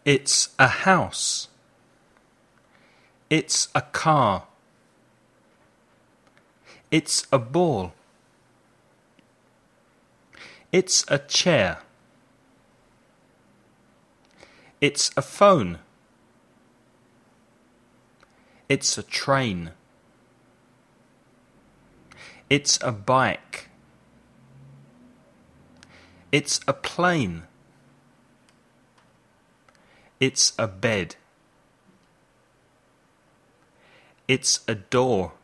It's a house. It's a car. It's a ball. It's a chair. It's a phone. It's a train. It's a bike. It's a plane. It's a bed. It's a door.